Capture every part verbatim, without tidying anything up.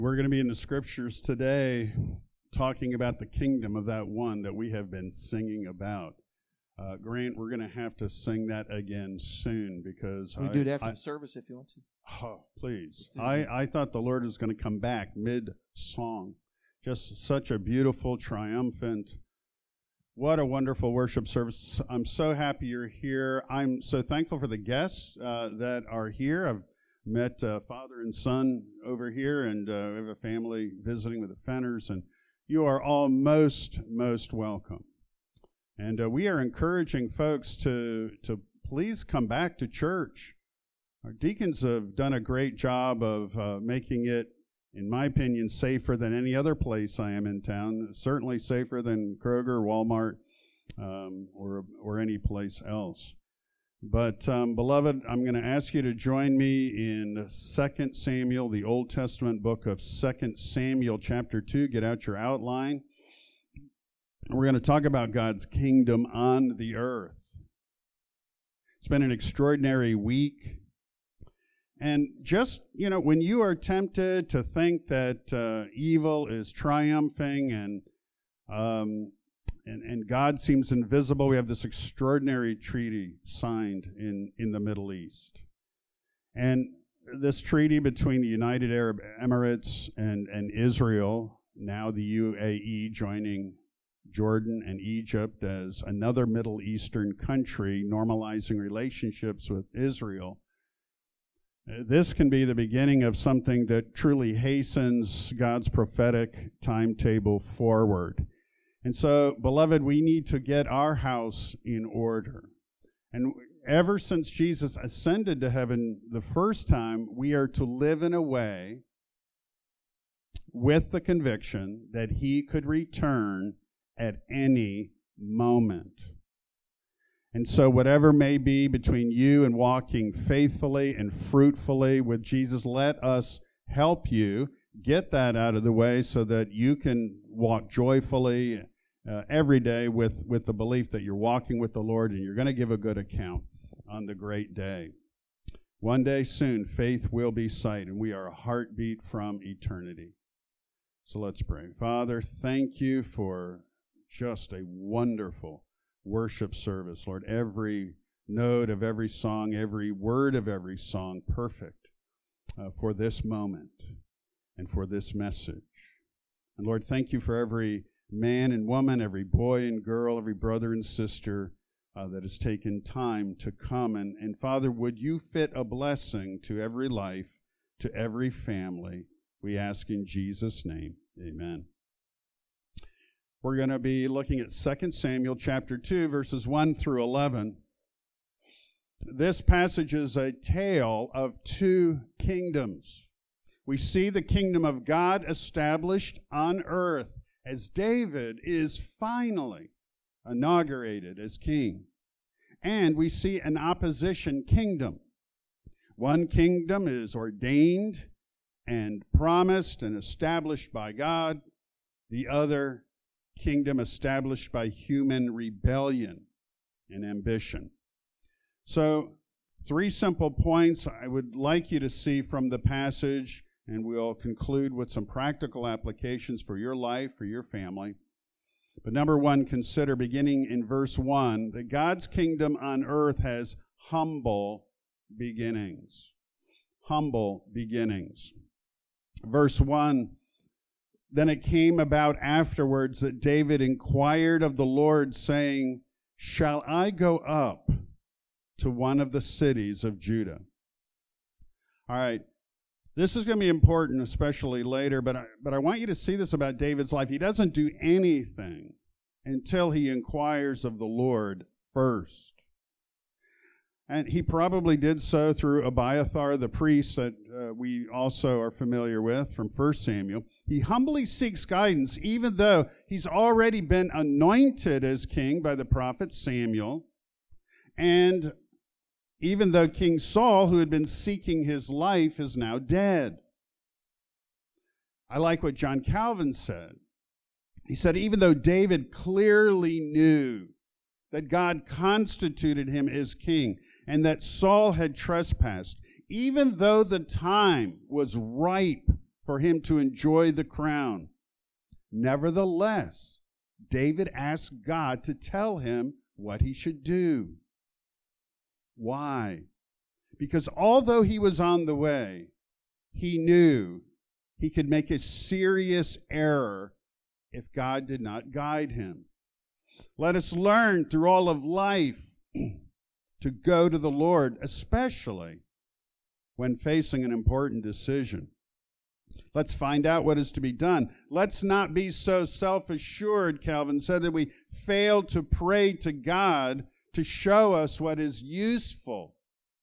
We're going to be in the scriptures today talking about the kingdom of that one that we have been singing about. Uh, Grant, we're going to have to sing that again soon because we I, do it after I, the service if you want to. Oh, please. I, I thought the Lord was going to come back mid-song. Just such a beautiful, triumphant, what a wonderful worship service. I'm so happy you're here. I'm so thankful for the guests uh, that are here. I've met uh, father and son over here, and uh, we have a family visiting with the Fenners, and you are all most, most welcome. And uh, we are encouraging folks to, to please come back to church. Our deacons have done a great job of uh, making it, in my opinion, safer than any other place I am in town, certainly safer than Kroger, Walmart, um, or, or any place else. But, um, beloved, I'm going to ask you to join me in Second Samuel, the Old Testament book of Second Samuel, chapter two. Get out your outline. We're going to talk about God's kingdom on the earth. It's been an extraordinary week. And just, you know, when you are tempted to think that uh, evil is triumphing and um And, and God seems invisible, we have this extraordinary treaty signed in, in the Middle East. And this treaty between the United Arab Emirates and, and Israel, now the U A E joining Jordan and Egypt as another Middle Eastern country, normalizing relationships with Israel. Uh, this can be the beginning of something that truly hastens God's prophetic timetable forward. And so, beloved, we need to get our house in order. And ever since Jesus ascended to heaven the first time, we are to live in a way with the conviction that he could return at any moment. And so whatever may be between you and walking faithfully and fruitfully with Jesus, let us help you get that out of the way so that you can walk joyfully uh, every day with, with the belief that you're walking with the Lord and you're going to give a good account on the great day. One day soon, faith will be sight, and we are a heartbeat from eternity. So let's pray. Father, thank you for just a wonderful worship service, Lord. Every note of every song, every word of every song, perfect uh, for this moment and for this message. And Lord, thank you for every man and woman, every boy and girl, every brother and sister uh, that has taken time to come. And, and Father, would you fit a blessing to every life, to every family? We ask in Jesus' name, amen. We're going to be looking at Second Samuel chapter two, verses one through eleven. This passage is a tale of two kingdoms. We see the kingdom of God established on earth as David is finally inaugurated as king. And we see an opposition kingdom. One kingdom is ordained and promised and established by God. The other kingdom established by human rebellion and ambition. So, three simple points I would like you to see from the passage, and we'll conclude with some practical applications for your life, for your family. But number one, consider, beginning in verse one, that God's kingdom on earth has humble beginnings. Humble beginnings. Verse one, then it came about afterwards that David inquired of the Lord, saying, shall I go up to one of the cities of Judah? All right. This is going to be important, especially later, but I, but I want you to see this about David's life. He doesn't do anything until he inquires of the Lord first. And he probably did so through Abiathar, the priest that uh, we also are familiar with from First Samuel. He humbly seeks guidance, even though he's already been anointed as king by the prophet Samuel, and even though King Saul, who had been seeking his life, is now dead. I like what John Calvin said. He said, even though David clearly knew that God constituted him as king and that Saul had trespassed, even though the time was ripe for him to enjoy the crown. Nevertheless, David asked God to tell him what he should do. Why? Because although he was on the way, he knew he could make a serious error if God did not guide him. Let us learn through all of life to go to the Lord, especially when facing an important decision. Let's find out what is to be done. Let's not be so self-assured, Calvin said, that we fail to pray to God to show us what is useful.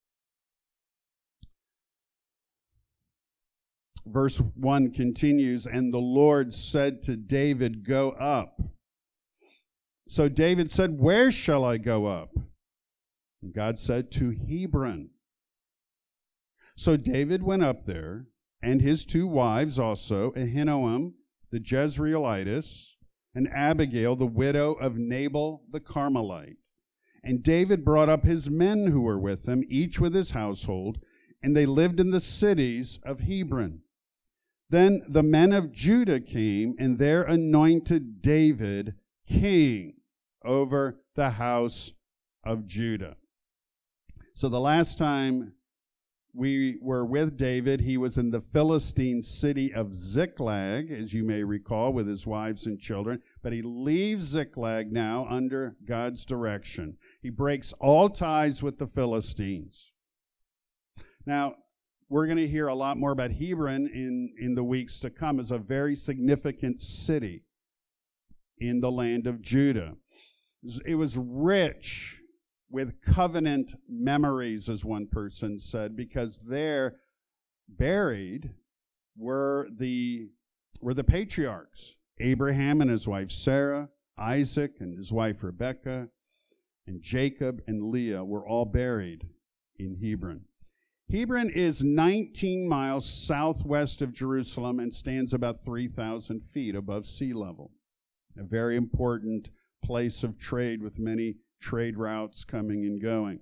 Verse one continues, and the Lord said to David, go up. So David said, where shall I go up? And God said, to Hebron. So David went up there, and his two wives also, Ahinoam the Jezreelitess, and Abigail the widow of Nabal the Carmelite. And David brought up his men who were with him, each with his household, and they lived in the cities of Hebron. Then the men of Judah came, and there anointed David king over the house of Judah. So the last time we were with David, he was in the Philistine city of Ziklag, as you may recall, with his wives and children. But he leaves Ziklag now under God's direction. He breaks all ties with the Philistines. Now, we're going to hear a lot more about Hebron in, in the weeks to come as a very significant city in the land of Judah. It was rich with covenant memories, as one person said, because there buried were the, were the patriarchs, Abraham and his wife Sarah, Isaac and his wife Rebekah, and Jacob and Leah were all buried in Hebron. Hebron is nineteen miles southwest of Jerusalem and stands about three thousand feet above sea level. A very important place of trade with many trade routes coming and going.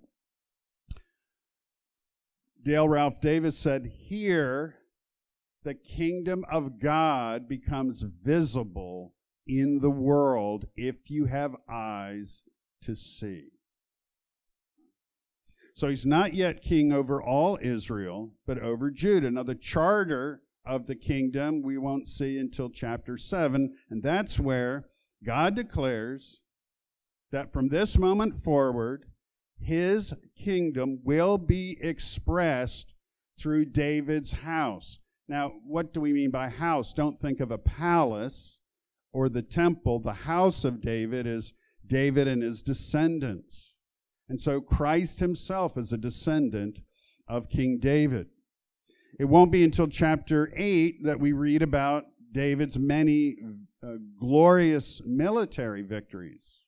Dale Ralph Davis said, here the kingdom of God becomes visible in the world if you have eyes to see. So he's not yet king over all Israel, but over Judah. Now the charter of the kingdom we won't see until chapter seven, and that's where God declares that from this moment forward, his kingdom will be expressed through David's house. Now, what do we mean by house? Don't think of a palace or the temple. The house of David is David and his descendants. And so Christ himself is a descendant of King David. It won't be until chapter eight that we read about David's many uh, glorious military victories.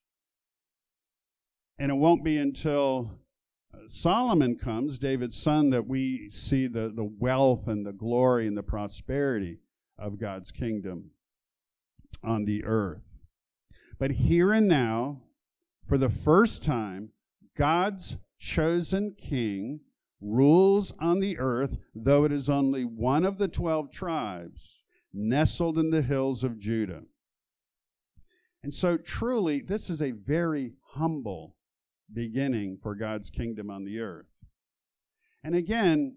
And it won't be until uh, Solomon comes, David's son, that we see the, the wealth and the glory and the prosperity of God's kingdom on the earth. But here and now, for the first time, God's chosen king rules on the earth, though it is only one of the twelve tribes nestled in the hills of Judah. And so truly, this is a very humble beginning for God's kingdom on the earth. And again,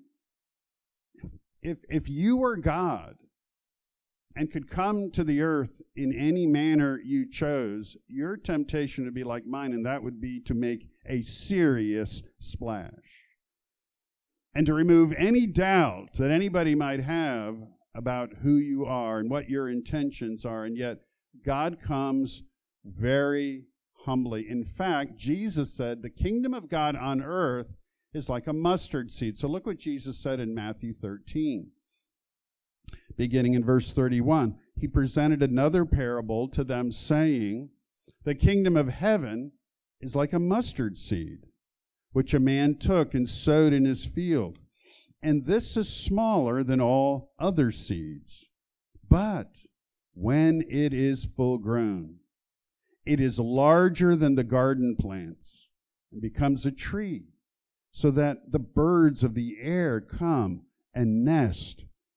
if, if you were God and could come to the earth in any manner you chose, your temptation would be like mine, and that would be to make a serious splash. And to remove any doubt that anybody might have about who you are and what your intentions are, and yet God comes very humbly. In fact, Jesus said the kingdom of God on earth is like a mustard seed. So look what Jesus said in Matthew thirteen. Beginning in verse thirty-one, he presented another parable to them, saying, the kingdom of heaven is like a mustard seed, which a man took and sowed in his field. And this is smaller than all other seeds. But when it is full grown, it is larger than the garden plants and becomes a tree, so that the birds of the air come and nest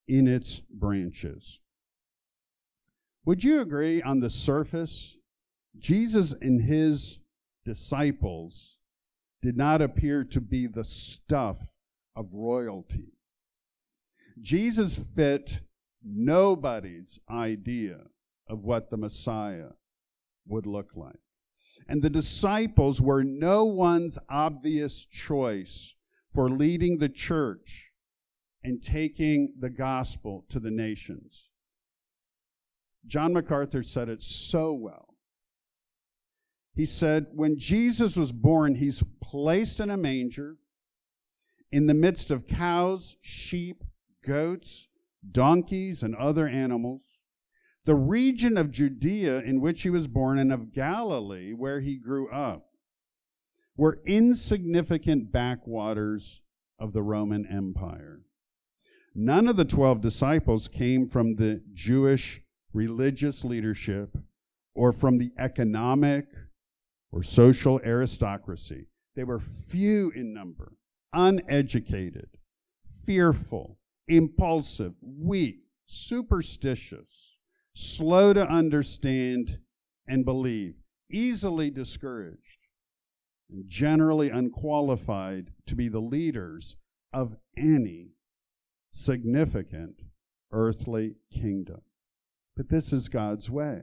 in its branches. Would you agree, on the surface, Jesus and his disciples did not appear to be the stuff of royalty? Jesus fit nobody's idea of what the Messiah would look like. And the disciples were no one's obvious choice for leading the church and taking the gospel to the nations. John MacArthur said it so well. He said, when Jesus was born, he's placed in a manger in the midst of cows, sheep, goats, donkeys, and other animals. The region of Judea in which he was born and of Galilee where he grew up were insignificant backwaters of the Roman Empire. None of the twelve disciples came from the Jewish religious leadership or from the economic or social aristocracy. They were few in number, uneducated, fearful, impulsive, weak, superstitious, slow to understand and believe, easily discouraged, and generally unqualified to be the leaders of any significant earthly kingdom. But this is God's way.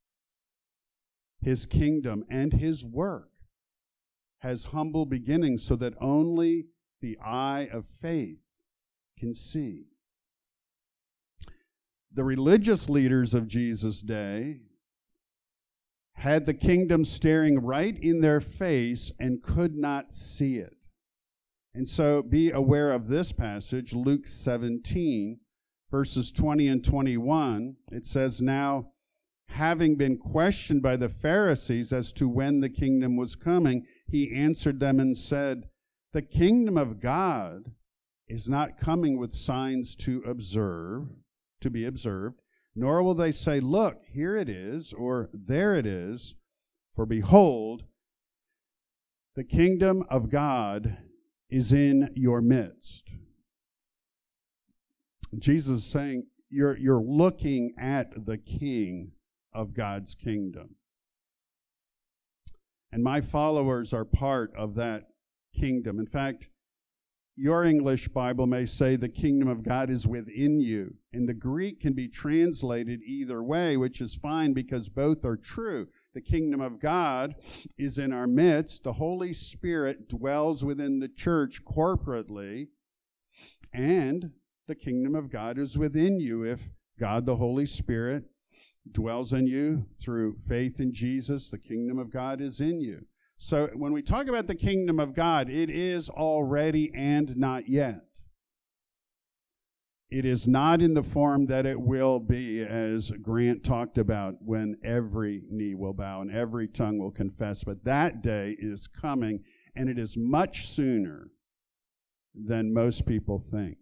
His kingdom and his work has humble beginnings so that only the eye of faith can see. The religious leaders of Jesus' day had the kingdom staring right in their face and could not see it. And so be aware of this passage, Luke seventeen, verses twenty and twenty-one. It says, now, having been questioned by the Pharisees as to when the kingdom was coming, he answered them and said, the kingdom of God is not coming with signs to observe, to be observed, nor will they say, look, here it is, or there it is, for behold, the kingdom of God is in your midst. Jesus is saying, you're, you're looking at the king of God's kingdom. And my followers are part of that kingdom. In fact, your English Bible may say the kingdom of God is within you. And the Greek can be translated either way, which is fine because both are true. The kingdom of God is in our midst. The Holy Spirit dwells within the church corporately. And the kingdom of God is within you if God, the Holy Spirit, dwells in you through faith in Jesus. The kingdom of God is in you. So when we talk about the kingdom of God, it is already and not yet. It is not in the form that it will be, as Grant talked about, when every knee will bow and every tongue will confess. But that day is coming, and it is much sooner than most people think.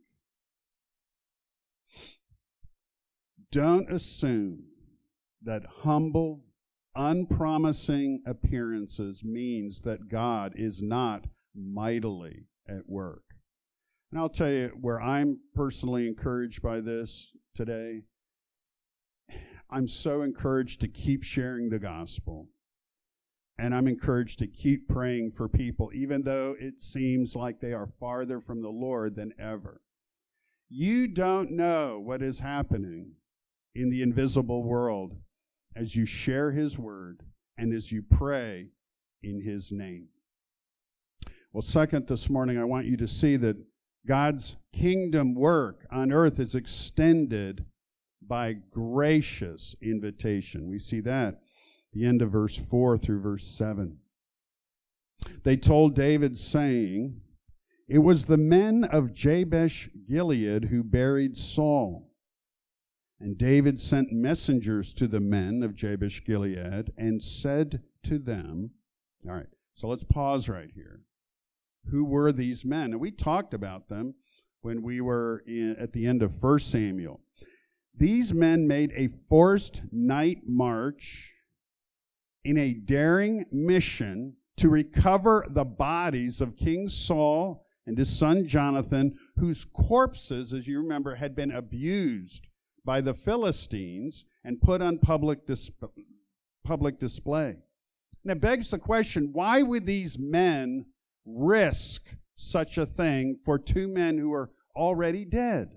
Don't assume that humble, unpromising appearances means that God is not mightily at work. And I'll tell you where I'm personally encouraged by this today. I'm so encouraged to keep sharing the gospel. And I'm encouraged to keep praying for people, even though it seems like they are farther from the Lord than ever. You don't know what is happening in the invisible world as you share his word and as you pray in his name. Well, second, this morning, I want you to see that God's kingdom work on earth is extended by gracious invitation. We see that at the end of verse four through verse seven. They told David, saying, it was the men of Jabesh Gilead who buried Saul. And David sent messengers to the men of Jabesh Gilead and said to them, all right, so let's pause right here. Who were these men? And we talked about them when we were in, at the end of First Samuel. These men made a forced night march in a daring mission to recover the bodies of King Saul and his son Jonathan, whose corpses, as you remember, had been abused by the Philistines and put on public, dis- public display. And it begs the question, why would these men risk such a thing for two men who are already dead?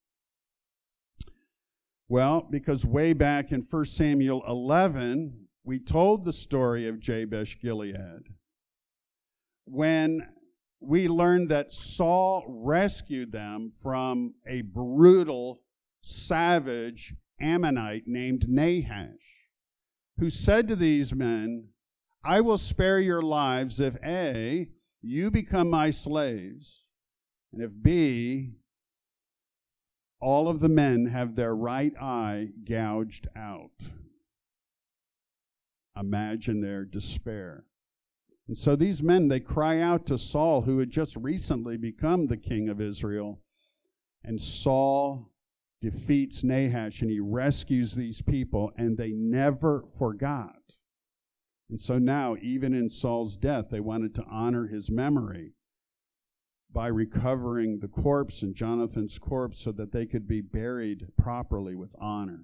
Well, because way back in First Samuel eleven, we told the story of Jabesh Gilead, when we learned that Saul rescued them from a brutal, savage Ammonite named Nahash, who said to these men, I will spare your lives if A, you become my slaves, and if B, all of the men have their right eye gouged out. Imagine their despair. And so these men, they cry out to Saul, who had just recently become the king of Israel. And Saul defeats Nahash, and he rescues these people, and they never forgot. And so now, even in Saul's death, they wanted to honor his memory by recovering the corpse and Jonathan's corpse so that they could be buried properly with honor.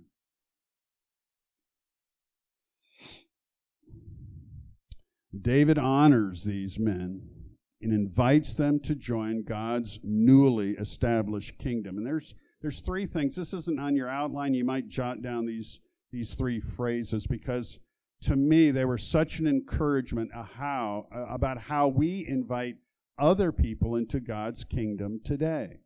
David honors these men and invites them to join God's newly established kingdom. And there's there's three things. This isn't on your outline. You might jot down these, these three phrases, because to me they were such an encouragement of how, uh, about how we invite other people into God's kingdom today.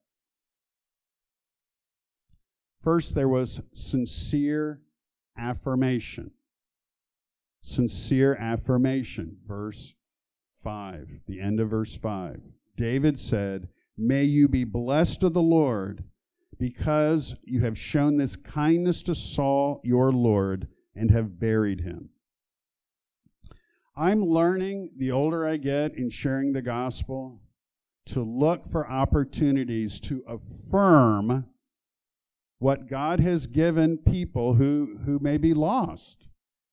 First, there was sincere affirmation. Sincere affirmation, verse five, the end of verse five. David said, may you be blessed of the Lord, because you have shown this kindness to Saul your Lord, and have buried him. I'm learning, the older I get in sharing the gospel, to look for opportunities to affirm what God has given people who, who may be lost.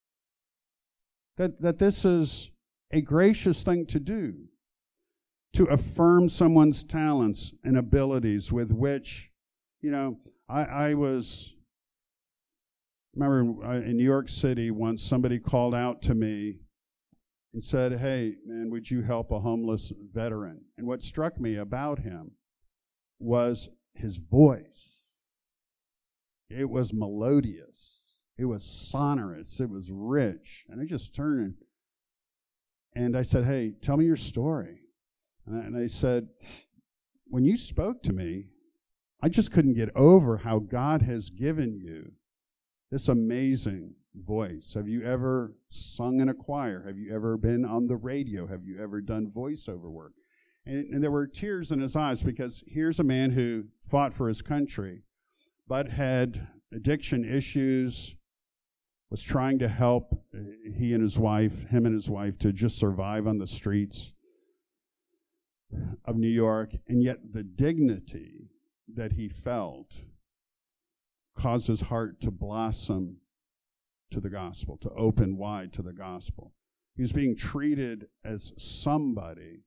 That, that this is a gracious thing to do, to affirm someone's talents and abilities with which, you know, I, I was, remember in New York City once somebody called out to me and said, hey, man, would you help a homeless veteran? And what struck me about him was his voice. It was melodious. It was sonorous. It was rich. And I just turned and I said, hey, tell me your story. And I said, when you spoke to me, I just couldn't get over how God has given you this amazing voice. Have you ever sung in a choir? Have you ever been on the radio? Have you ever done voiceover work? And, and there were tears in his eyes, because here's a man who fought for his country, but had addiction issues, was trying to help he and his wife, him and his wife, to just survive on the streets of New York. And yet the dignity that he felt caused his heart to blossom to the gospel, to open wide to the gospel. He was being treated as somebody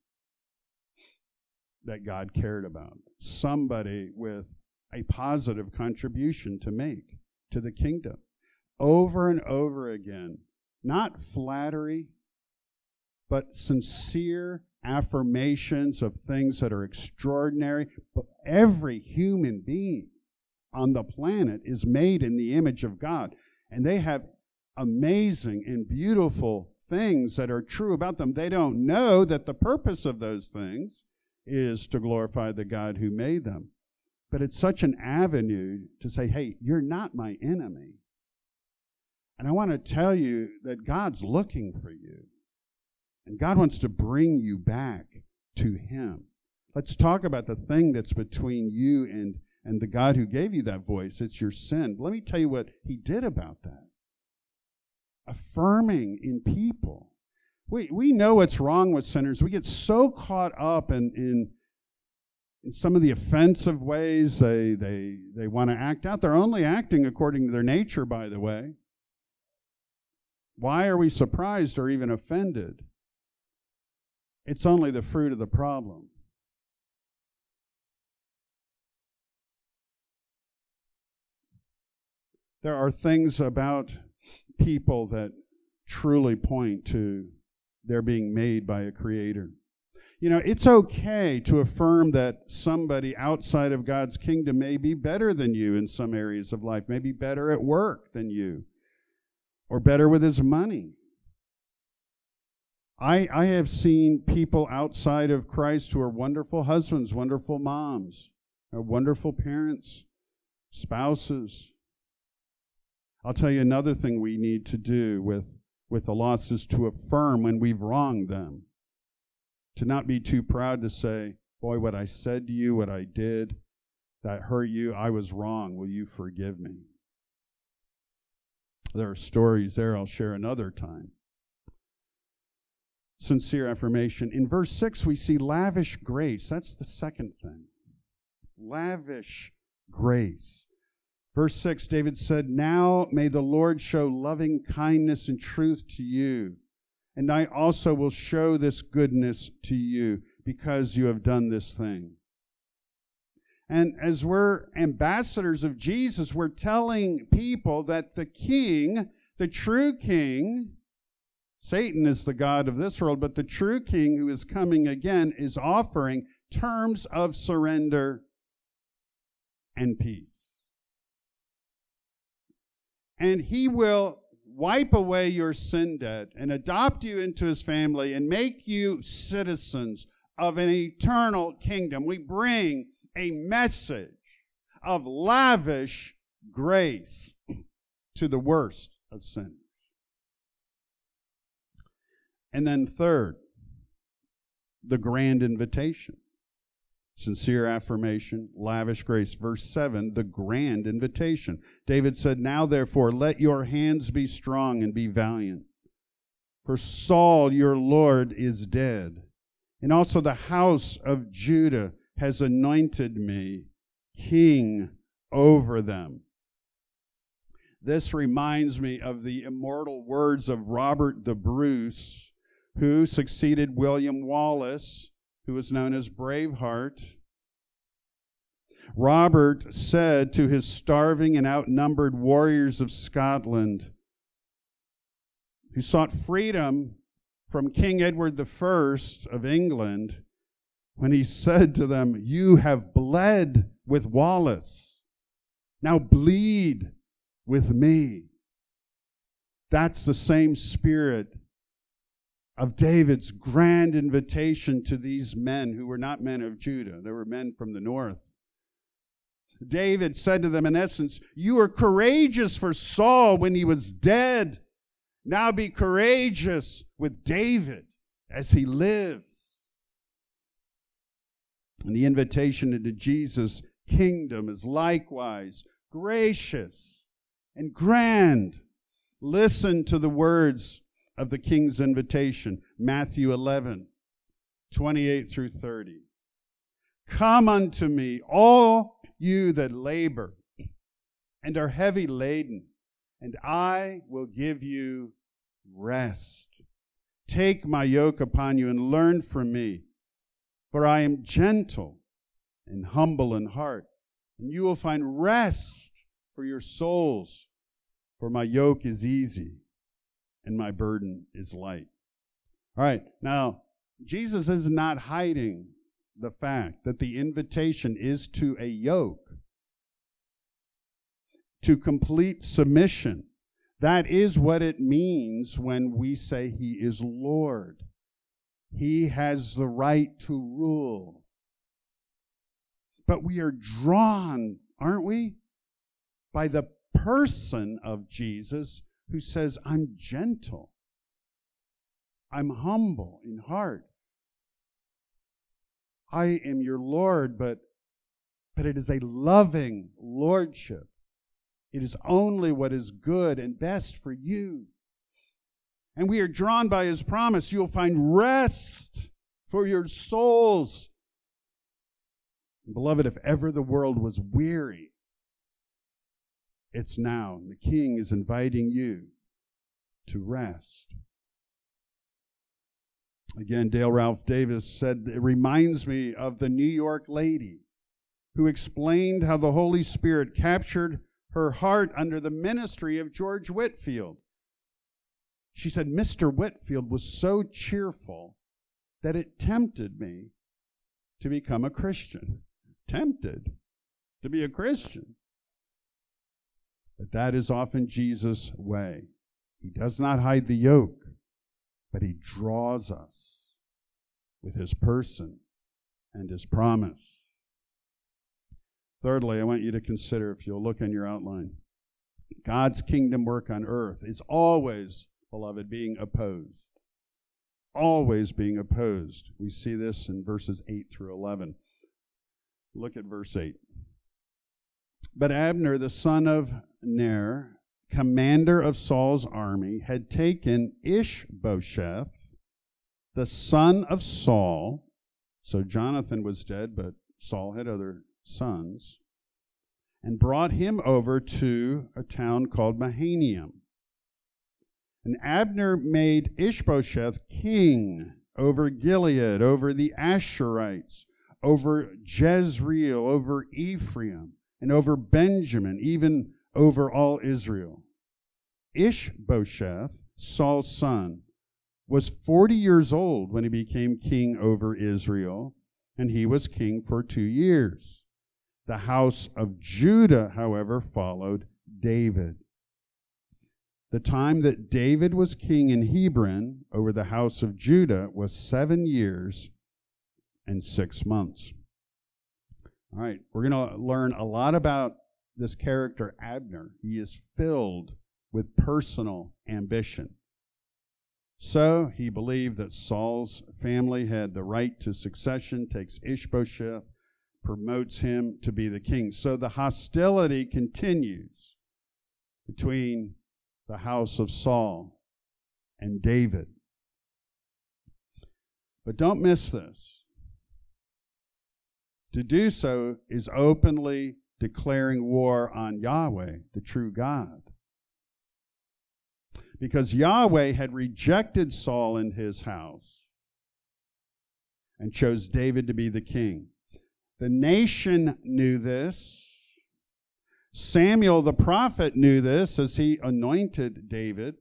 that God cared about, somebody with a positive contribution to make to the kingdom. Over and over again, not flattery, but sincere affirmations of things that are extraordinary. But every human being on the planet is made in the image of God, and they have amazing and beautiful things that are true about them. They don't know that the purpose of those things is to glorify the God who made them. But it's such an avenue to say, hey, you're not my enemy. And I want to tell you that God's looking for you. And God wants to bring you back to him. Let's talk about the thing that's between you and, and the God who gave you that voice. It's your sin. But let me tell you what he did about that. Affirming in people. We, we know what's wrong with sinners. We get so caught up in, in, in some of the offensive ways they, they, they want to act out. They're only acting according to their nature, by the way. Why are we surprised or even offended? It's only the fruit of the problem. there are things about people that truly point to their being made by a creator. You know, it's okay to affirm that somebody outside of God's kingdom may be better than you in some areas of life, maybe better at work than you, or better with his money. I, I have seen people outside of Christ who are wonderful husbands, wonderful moms, or wonderful parents, spouses. I'll tell you another thing we need to do with, with the lost is to affirm when we've wronged them. To not be too proud to say, boy, what I said to you, what I did, that hurt you, I was wrong. Will you forgive me? There are stories there I'll share another time. Sincere affirmation. In verse six, we see lavish grace. That's the second thing. Lavish grace. Verse six, David said, now may the Lord show loving kindness and truth to you, and I also will show this goodness to you because you have done this thing. And as we're ambassadors of Jesus, we're telling people that the king, the true king, Satan is the god of this world, but the true king who is coming again is offering terms of surrender and peace. And he will wipe away your sin debt and adopt you into his family and make you citizens of an eternal kingdom. We bring a message of lavish grace to the worst of sinners. And then third, the grand invitation. Sincere affirmation, lavish grace. Verse seven, the grand invitation. David said, now therefore let your hands be strong and be valiant. For Saul your Lord is dead, and also the house of Judah has anointed me king over them. This reminds me of the immortal words of Robert the Bruce, who succeeded William Wallace, who was known as Braveheart. Robert said to his starving and outnumbered warriors of Scotland, who sought freedom from King Edward the First of England, when he said to them, you have bled with Wallace, now bleed with me. That's the same spirit of David's grand invitation to these men who were not men of Judah. They were men from the north. David said to them, in essence, you were courageous for Saul when he was dead. Now be courageous with David as he lives. And the invitation into Jesus' kingdom is likewise gracious and grand. Listen to the words of the king's invitation, Matthew eleven, twenty-eight through thirty. Come unto me, all you that labor and are heavy laden, and I will give you rest. Take my yoke upon you and learn from me, for I am gentle and humble in heart, and you will find rest for your souls, for my yoke is easy and my burden is light. All right, now, Jesus is not hiding the fact that the invitation is to a yoke, to complete submission. That is what it means when we say he is Lord. He has the right to rule. But we are drawn, aren't we, by the person of Jesus, who says, I'm gentle, I'm humble in heart. I am your Lord, but, but it is a loving lordship. It is only what is good and best for you. And we are drawn by his promise. You'll find rest for your souls. Beloved, if ever the world was weary, it's now. And the King is inviting you to rest. Again, Dale Ralph Davis said, it reminds me of the New York lady who explained how the Holy Spirit captured her heart under the ministry of George Whitefield. She said, Mister Whitefield was so cheerful that it tempted me to become a Christian. Tempted to be a Christian. But that is often Jesus' way. He does not hide the yoke, but he draws us with his person and his promise. Thirdly, I want you to consider, if you'll look in your outline, God's kingdom work on earth is always, beloved, being opposed. Always being opposed. We see this in verses eight through eleven. Look at verse eight. But Abner, the son of Ner, commander of Saul's army, had taken Ishbosheth, the son of Saul. So Jonathan was dead, but Saul had other sons, and brought him over to a town called Mahanaim. And Abner made Ishbosheth king over Gilead, over the Asherites, over Jezreel, over Ephraim, and over Benjamin, even over all Israel. Ishbosheth, Saul's son, was forty years old when he became king over Israel, and he was king for two years. The house of Judah, however, followed David. The time that David was king in Hebron over the house of Judah was seven years and six months. All right, we're going to learn a lot about this character, Abner. He is filled with personal ambition. So he believed that Saul's family had the right to succession, takes Ishbosheth, promotes him to be the king. So the hostility continues between the house of Saul and David. But don't miss this. To do so is openly declaring war on Yahweh, the true God. Because Yahweh had rejected Saul and his house and chose David to be the king. The nation knew this. Samuel the prophet knew this as he anointed David.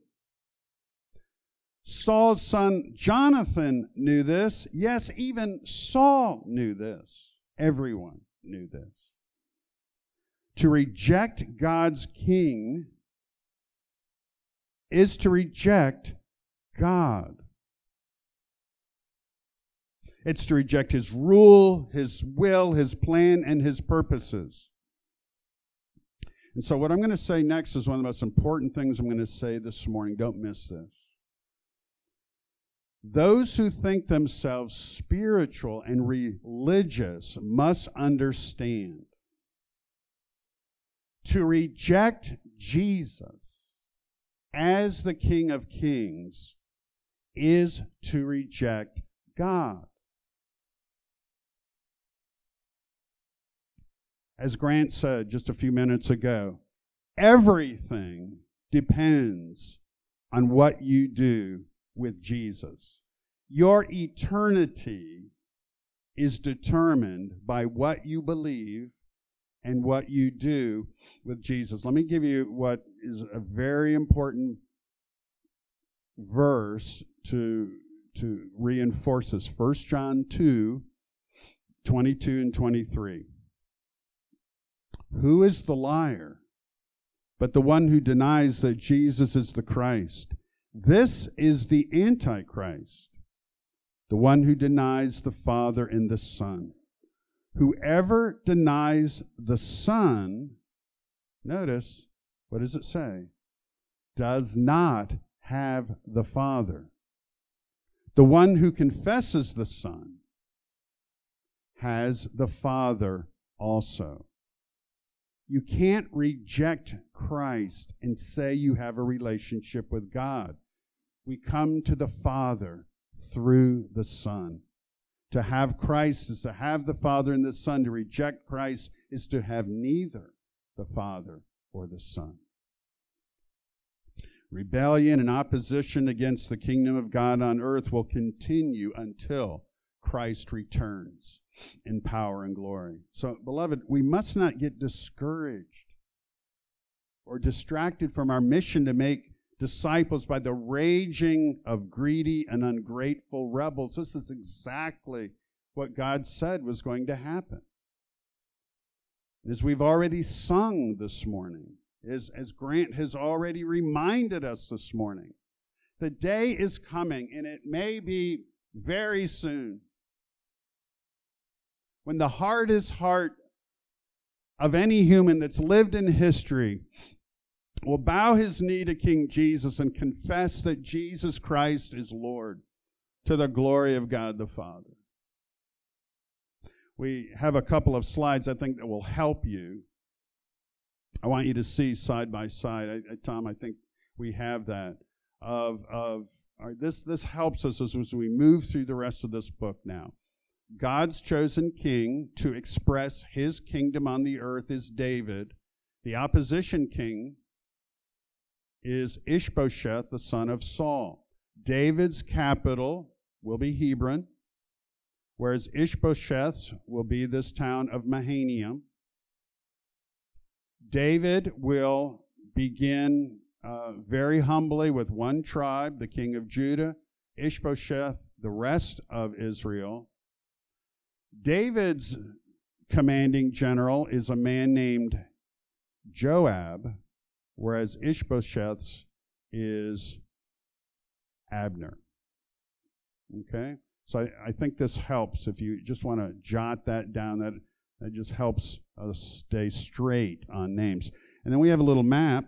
Saul's son Jonathan knew this. Yes, even Saul knew this. Everyone knew this. To reject God's king is to reject God. It's to reject his rule, his will, his plan, and his purposes. And so what I'm going to say next is one of the most important things I'm going to say this morning. Don't miss this. Those who think themselves spiritual and religious must understand. To reject Jesus as the King of Kings is to reject God. As Grant said just a few minutes ago, everything depends on what you do with Jesus. Your eternity is determined by what you believe and what you do with Jesus. Let me give you what is a very important verse to, to reinforce this. First John two, twenty-two and twenty-three. Who is the liar but the one who denies that Jesus is the Christ? This is the Antichrist, the one who denies the Father and the Son. Whoever denies the Son, notice, what does it say? Does not have the Father. The one who confesses the Son has the Father also. You can't reject Christ and say you have a relationship with God. We come to the Father through the Son. To have Christ is to have the Father and the Son. To reject Christ is to have neither the Father or the Son. Rebellion and opposition against the kingdom of God on earth will continue until Christ returns in power and glory. So, beloved, we must not get discouraged or distracted from our mission to make disciples by the raging of greedy and ungrateful rebels. This is exactly what God said was going to happen. As we've already sung this morning, as, as Grant has already reminded us this morning, the day is coming, and it may be very soon, when the hardest heart of any human that's lived in history will bow his knee to King Jesus and confess that Jesus Christ is Lord, to the glory of God the Father. We have a couple of slides I think that will help you. I want you to see side by side. I, I, Tom, I think we have that. Of of all right, this this helps us as, as we move through the rest of this book now. God's chosen king to express his kingdom on the earth is David. The opposition king is Ishbosheth, the son of Saul. David's capital will be Hebron, whereas Ishbosheth's will be this town of Mahanaim. David will begin uh, very humbly with one tribe, the king of Judah, Ishbosheth, the rest of Israel. David's commanding general is a man named Joab, whereas Ishbosheth's is Abner. Okay? So I, I think this helps. If you just want to jot that down, that, that just helps us stay straight on names. And then we have a little map.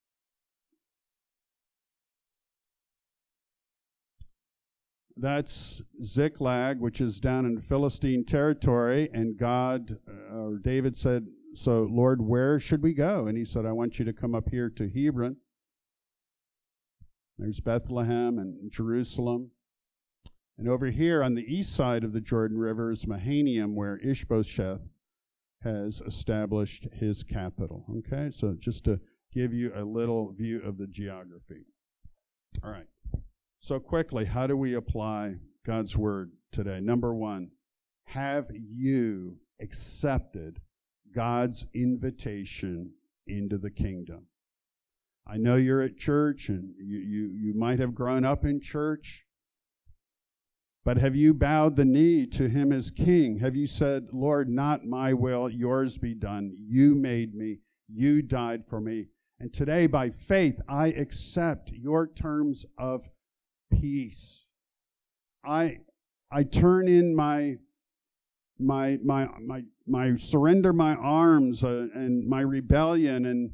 That's Ziklag, which is down in Philistine territory, and God, uh, or David said, so Lord, where should we go? And he said, I want you to come up here to Hebron. There's Bethlehem and Jerusalem. And over here on the east side of the Jordan River is Mahanaim, where Ishbosheth has established his capital. Okay, so just to give you a little view of the geography. All right. So quickly, how do we apply God's word today? Number one, have you accepted God's invitation into the kingdom? I know you're at church and you, you, you might have grown up in church, but have you bowed the knee to him as king? Have you said, Lord, not my will, yours be done. You made me. You died for me. And today, by faith, I accept your terms of peace. I I turn in my my my my my surrender my arms uh, and my rebellion, and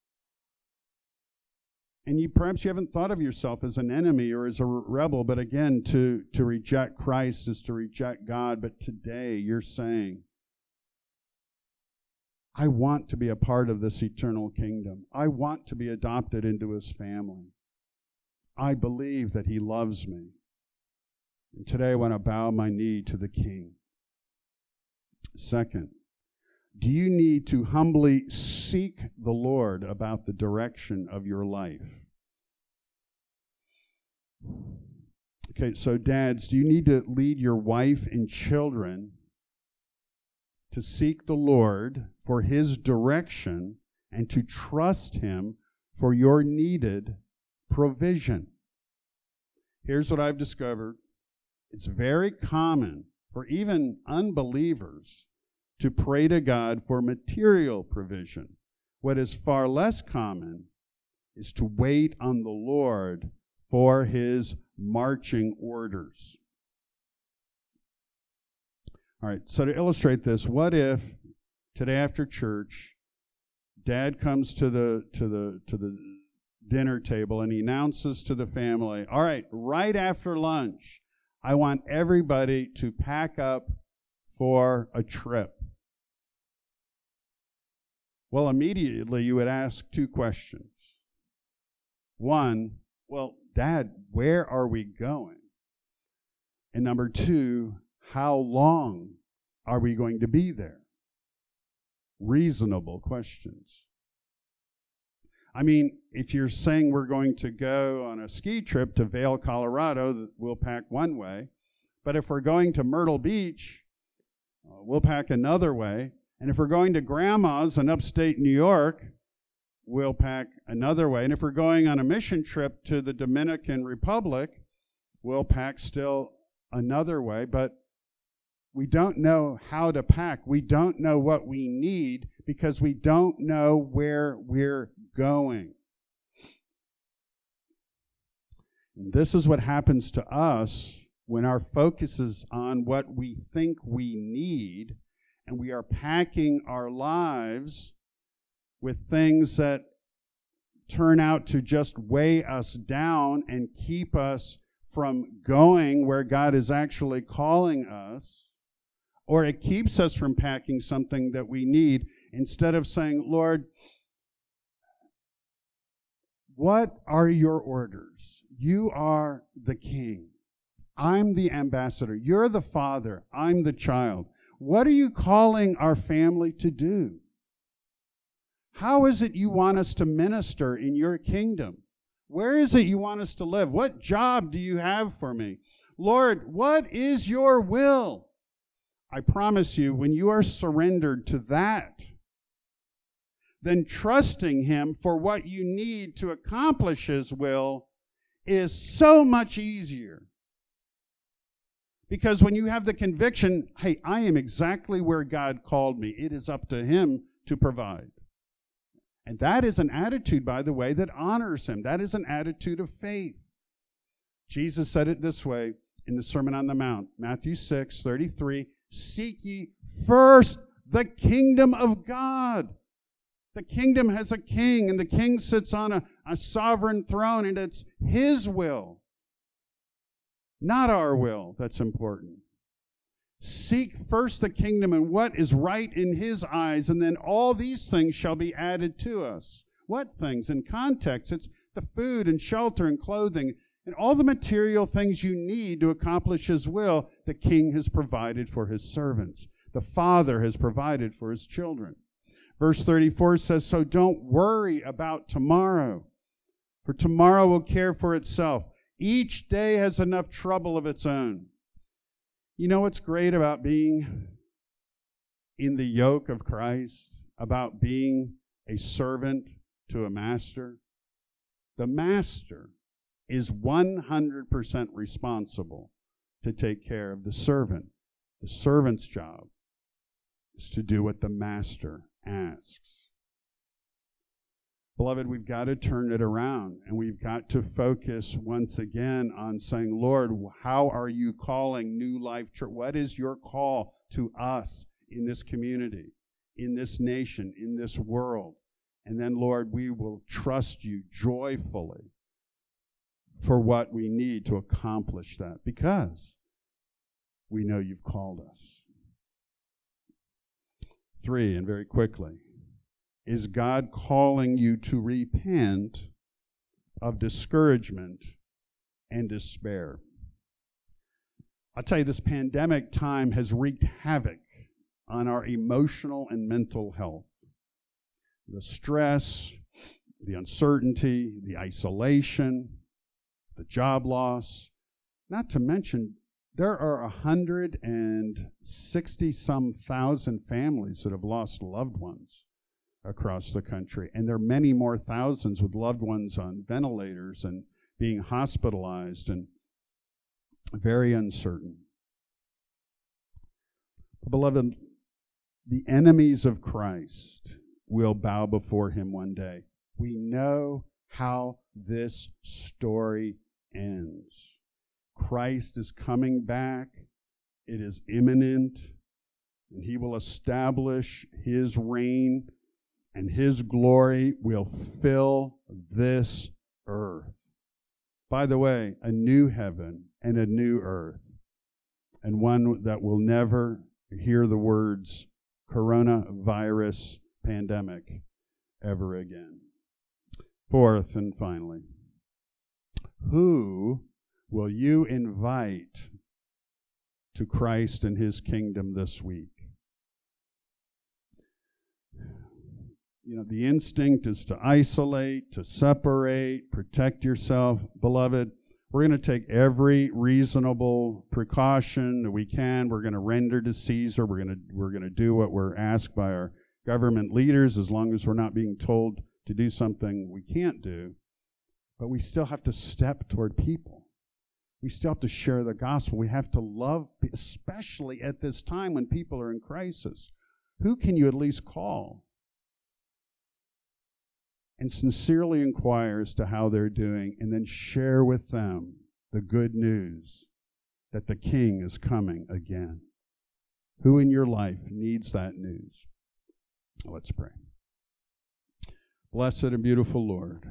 and you perhaps you haven't thought of yourself as an enemy or as a rebel, but again, to to reject Christ is to reject God. But today you're saying, I want to be a part of this eternal kingdom. I want to be adopted into his family. I believe that he loves me. And today I want to bow my knee to the King. Second, do you need to humbly seek the Lord about the direction of your life? Okay, so dads, do you need to lead your wife and children to seek the Lord for his direction and to trust him for your needed provision? Here's what I've discovered. It's very common for even unbelievers to pray to God for material provision. What is far less common is to wait on the Lord for his marching orders. All right, so to illustrate this, what if today after church, Dad comes to the to the to the dinner table and he announces to the family, all right, right after lunch, I want everybody to pack up for a trip. Well, immediately you would ask two questions. One, well, Dad, where are we going? And number two, how long are we going to be there? Reasonable questions. I mean, if you're saying we're going to go on a ski trip to Vail, Colorado, we'll pack one way. But if we're going to Myrtle Beach, uh, we'll pack another way. And if we're going to Grandma's in upstate New York, we'll pack another way. And if we're going on a mission trip to the Dominican Republic, we'll pack still another way. But we don't know how to pack. We don't know what we need because we don't know where we're going. And this is what happens to us when our focus is on what we think we need, and we are packing our lives with things that turn out to just weigh us down and keep us from going where God is actually calling us, or it keeps us from packing something that we need, instead of saying, Lord, what are your orders? You are the king. I'm the ambassador. You're the father. I'm the child. What are you calling our family to do? How is it you want us to minister in your kingdom? Where is it you want us to live? What job do you have for me? Lord, what is your will? I promise you, when you are surrendered to that, then trusting him for what you need to accomplish his will is so much easier. Because when you have the conviction, hey, I am exactly where God called me, it is up to him to provide. And that is an attitude, by the way, that honors him. That is an attitude of faith. Jesus said it this way in the Sermon on the Mount, Matthew six thirty-three, seek ye first the kingdom of God. The kingdom has a king, and the king sits on a, a sovereign throne, and it's his will, not our will, that's important. Seek first the kingdom and what is right in his eyes, and then all these things shall be added to us. What things? In context, it's the food and shelter and clothing and all the material things you need to accomplish his will, the king has provided for his servants. The father has provided for his children. Verse thirty-four says, so don't worry about tomorrow, for tomorrow will care for itself. Each day has enough trouble of its own. You know what's great about being in the yoke of Christ, about being a servant to a master? The master is one hundred percent responsible to take care of the servant. The servant's job is to do what the master asks. Beloved, we've got to turn it around, and we've got to focus once again on saying, Lord, how are you calling New Life Church? What is your call to us in this community, in this nation, in this world? And then, Lord, we will trust you joyfully for what we need to accomplish that, because we know you've called us. Three, and very quickly, is God calling you to repent of discouragement and despair? I'll tell you, this pandemic time has wreaked havoc on our emotional and mental health. The stress, the uncertainty, the isolation, the job loss, not to mention there are one hundred sixty some thousand families that have lost loved ones across the country, and there are many more thousands with loved ones on ventilators and being hospitalized, and very uncertain. Beloved, the enemies of Christ will bow before him one day. We know how this story ends. Christ is coming back. It is imminent, and he will establish his reign, and his glory will fill this earth. By the way, a new heaven and a new earth, and one that will never hear the words coronavirus pandemic ever again. Fourth and finally, who will you invite to Christ and his kingdom this week? You know, the instinct is to isolate, to separate, protect yourself. Beloved, we're going to take every reasonable precaution that we can. We're going to render to Caesar. We're going to we're going to do what we're asked by our government leaders, as long as we're not being told to do something we can't do, but we still have to step toward people. We still have to share the gospel. We have to love, especially at this time when people are in crisis. Who can you at least call and sincerely inquire as to how they're doing, and then share with them the good news that the King is coming again? Who in your life needs that news? Let's pray. Blessed and beautiful Lord,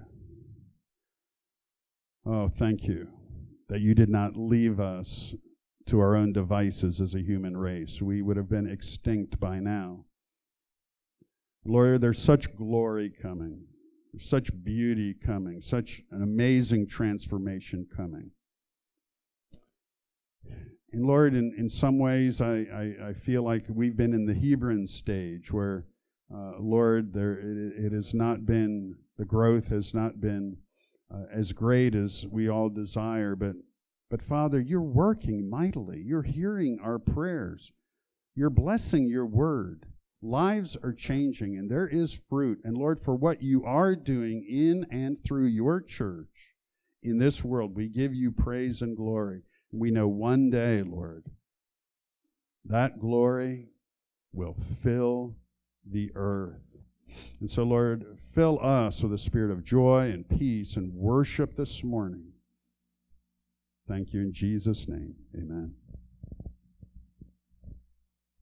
oh, thank you that you did not leave us to our own devices as a human race. We would have been extinct by now. Lord, there's such glory coming. There's such beauty coming, such an amazing transformation coming. And Lord, in, in some ways, I, I, I feel like we've been in the Hebron stage where, uh, Lord, there it, it has not been, the growth has not been uh, as great as we all desire. But, but Father, you're working mightily. You're hearing our prayers. You're blessing your word. Lives are changing, and there is fruit. And Lord, for what you are doing in and through your church in this world, we give you praise and glory. We know one day, Lord, that glory will fill the earth. And so, Lord, fill us with a spirit of joy and peace and worship this morning. Thank you in Jesus' name. Amen.